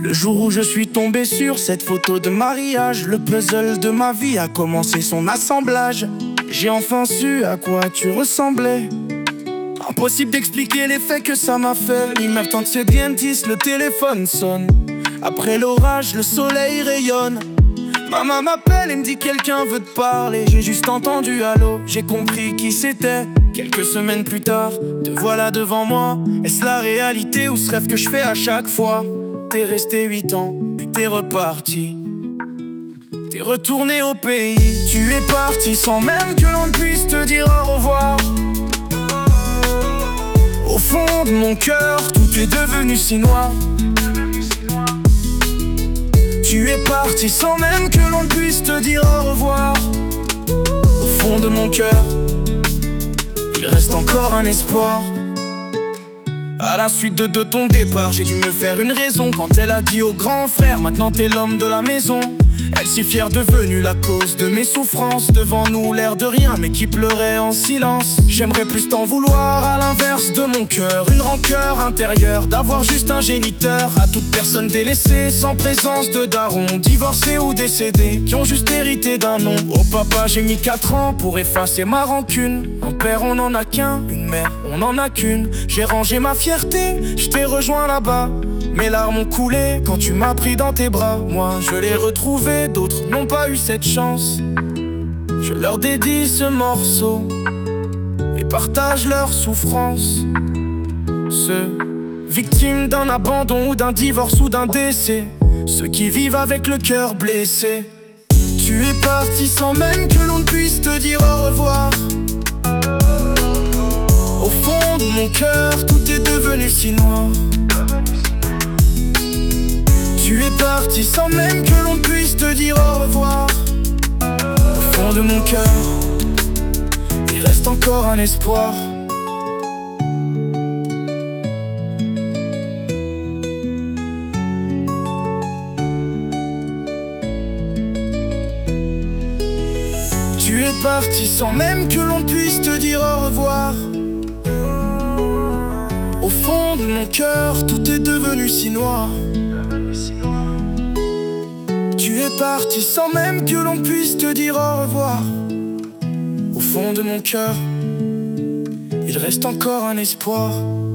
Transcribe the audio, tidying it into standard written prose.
Le jour où je suis tombé sur cette photo de mariage, le puzzle de ma vie a commencé son assemblage. J'ai enfin su à quoi tu ressemblais. Impossible d'expliquer l'effet que ça m'a fait. L'immeuble tente ses DMT, le téléphone sonne. Après l'orage, le soleil rayonne. Maman m'appelle et me dit quelqu'un veut te parler. J'ai juste entendu allô, j'ai compris qui c'était. Quelques semaines plus tard, te voilà devant moi. Est-ce la réalité ou ce rêve que je fais à chaque fois? T'es resté 8 ans, puis t'es reparti. T'es retourné au pays. Tu es parti sans même que l'on puisse te dire au revoir. Au fond de mon cœur, tout est devenu si noir. Tu es parti sans même que l'on puisse te dire au revoir. Au fond de mon cœur, il reste encore un espoir. À la suite de ton départ, j'ai dû me faire une raison. Quand elle a dit au grand frère, maintenant t'es l'homme de la maison. Elle si fière devenue la cause de mes souffrances. Devant nous l'air de rien mais qui pleurait en silence. J'aimerais plus t'en vouloir à l'inverse de mon cœur. Une rancœur intérieure d'avoir juste un géniteur. À toute personne délaissée sans présence de daron, divorcés ou décédés, qui ont juste hérité d'un nom. Oh papa, j'ai mis 4 ans pour effacer ma rancune. Un père on en a qu'un, une mère on en a qu'une. J'ai rangé ma fierté, je t'ai rejoint là-bas. Mes larmes ont coulé quand tu m'as pris dans tes bras. Moi je l'ai retrouvé, d'autres n'ont pas eu cette chance. Je leur dédie ce morceau et partage leur souffrance. Ceux victimes d'un abandon ou d'un divorce ou d'un décès, ceux qui vivent avec le cœur blessé. Tu es parti sans même que l'on puisse te dire au revoir. Au fond de mon cœur, tout est devenu si noir. Tu es parti sans même que l'on puisse te dire au revoir. Au fond de mon cœur, il reste encore un espoir. Tu es parti sans même que l'on puisse te dire au revoir. Au fond de mon cœur, tout est devenu si noir. Tu es parti sans même que l'on puisse te dire au revoir. Au fond de mon cœur, il reste encore un espoir.